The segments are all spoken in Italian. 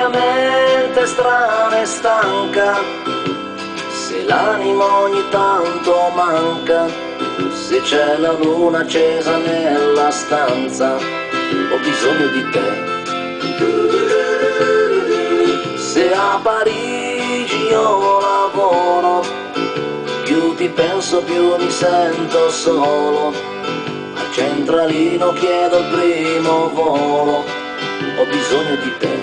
la mente strana e stanca, se l'anima ogni tanto manca, se c'è la luna accesa nella stanza, ho bisogno di te. Se a Parigi io lavoro, più ti penso più mi sento solo, al centralino chiedo il primo volo, ho bisogno di te.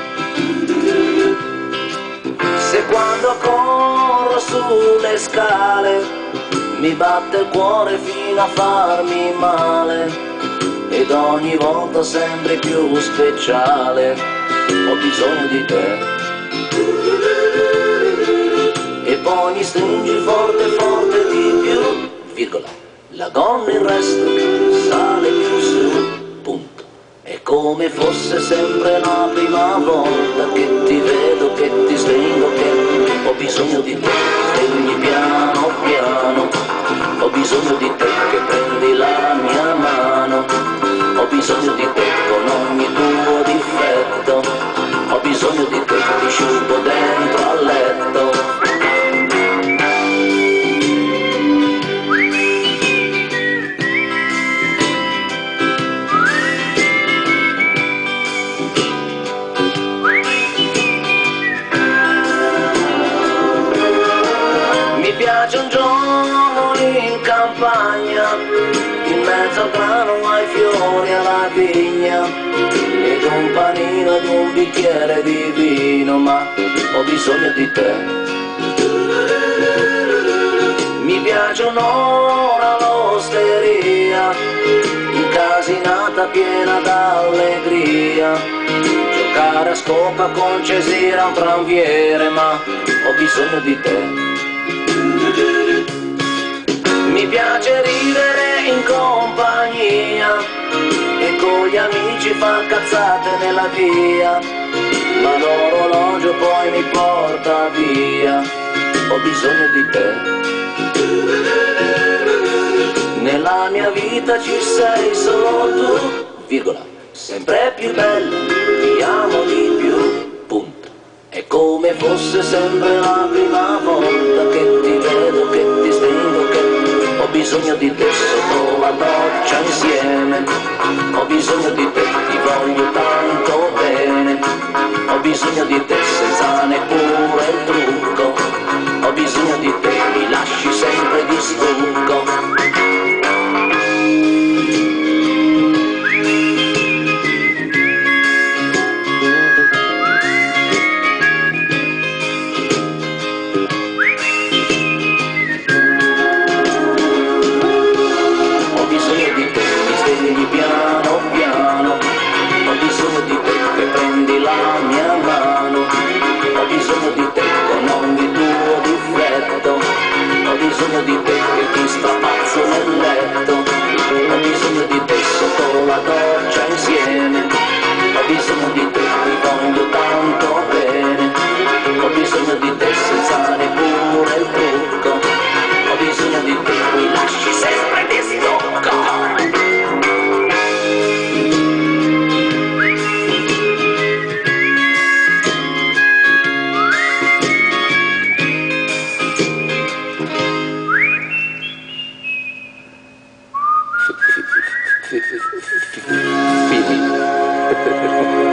Se quando corro sulle scale mi batte il cuore fino a farmi male, ed ogni volta sembri più speciale, ho bisogno di te. E poi mi stringi forte forte di più, virgola, la gonna il resto sale più su, punto. È come fosse sempre la prima volta che ti vedo, che ti stringo, che ho bisogno di te. Stringi piano piano, ho bisogno di te, che prendi la mia mano, ho bisogno di te con ogni tuo difetto, ho bisogno di te, ti sciupo dentro al letto. Mi piace un giorno in campagna, in mezzo al grano ai fiori alla vigna, ed un panino ed un bicchiere di vino, ma ho bisogno di te. Mi piace un'ora all'osteria, incasinata piena d'allegria, giocare a scopa con Cesira un tranviere, ma ho bisogno di te. Mi piace ridere in compagnia e con gli amici far cazzate nella via, ma l'orologio poi mi porta via, ho bisogno di te. Nella mia vita ci sei solo tu, virgola, sempre più bella, ti amo di più, punto. È come fosse sempre la prima volta che ti vedo, che ti stringo, che ho bisogno di te sotto la doccia insieme, ho bisogno di te, ti voglio tanto bene, ho bisogno di te senza neppure il trucco, ho bisogno di te, mi lasci sempre di stucco. Piano piano, ho bisogno di te che prendi la mia mano, ho bisogno di te con ogni tuo difetto, ho bisogno di te che ti strapazzo nel letto, ho bisogno di te sotto la doccia insieme, ho bisogno di te, ti voglio tanto bene, ho bisogno di te senza neppure il trucco, ho bisogno di te, mi lasci sempre di stucco. Fini.